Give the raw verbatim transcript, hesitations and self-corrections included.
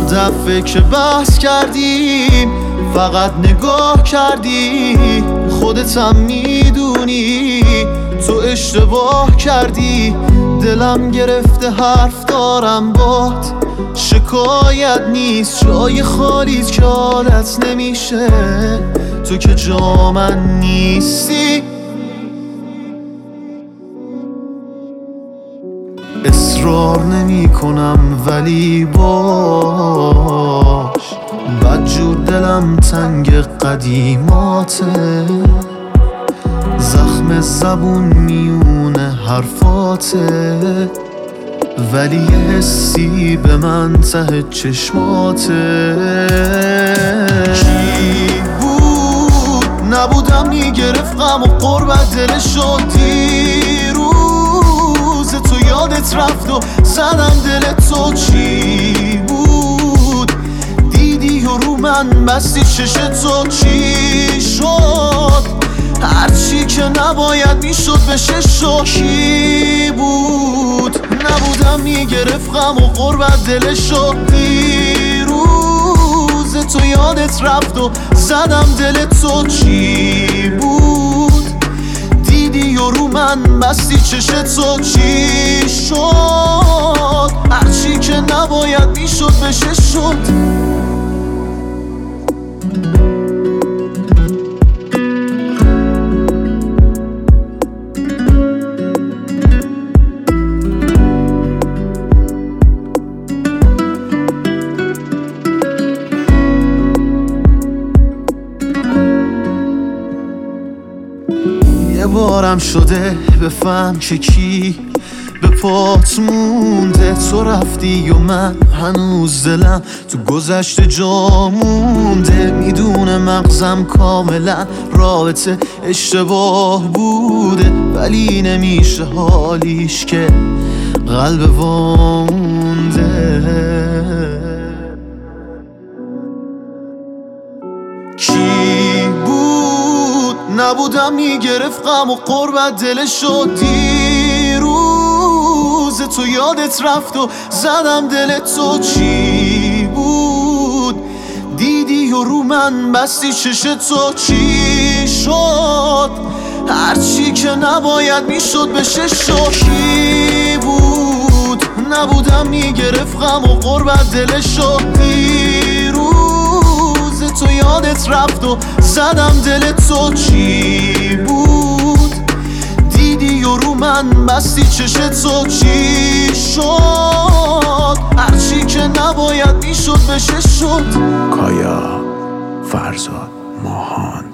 دفعه که بحث کردیم فقط نگاه کردی، خودتم میدونی تو اشتباه کردی. دلم گرفته حرف دارم بات، شکایت نیست جای خالیت که حالت نمیشه، تو که جا من نیستی. اصرار نمی کنم ولی باش، بدجور دلم تنگ قدیماته، زخم زبون میونه حرفاته، ولی یه حسی به من ته چشماته. کی بود نبودم میگرفت غم و قربت دلشو، دیروز تو یادت رفت و زدم دلت تو. چی بود دیدی و رو من بستی چشت تو، چی شد هرچی که نباید میشد بشه شد. کی بود نبودم میگرفت غم و قربت دلشو، دیروز تو یادت رفت و زدم دلت تو. چی بود دیدی و رو من بستی چشت تو، چی شد هرچی که نباید میشد بشه شد. یه بارم شده بفهم که کی به پات مونده، تو رفتی و من هنوز دلم تو گذشته جا مونده. میدونه مغزم کاملا رابطه اشتباه بوده، ولی نمیشه حالیش که قلب وامونده. کی بود نبودم میگرفت غم و قربت دلشو، دیروز تو یادت رفت و زدم دلت تو. چی بود دیدی و رو من بستی چشت تو، چی شد هرچی که نباید میشد بشه شد. کی بود نبودم میگرفت غم و قربت دلشو، دیروز تو یادت رفت و زدم دلت تو. چی بود دیدی و رو من بستی چشت تو، چی شد هرچی که نباید میشد بشه شد. کایا فرزاد ماهان.